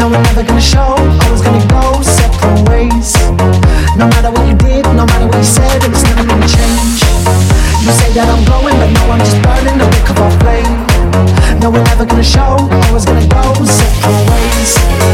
No, we're never gonna show, always gonna go separate ways. No matter what you did, no matter what you said, it was never gonna change. You say that I'm glowing, but no, I'm just burning the wick of our flame. No, we're never gonna show, always gonna go separate ways.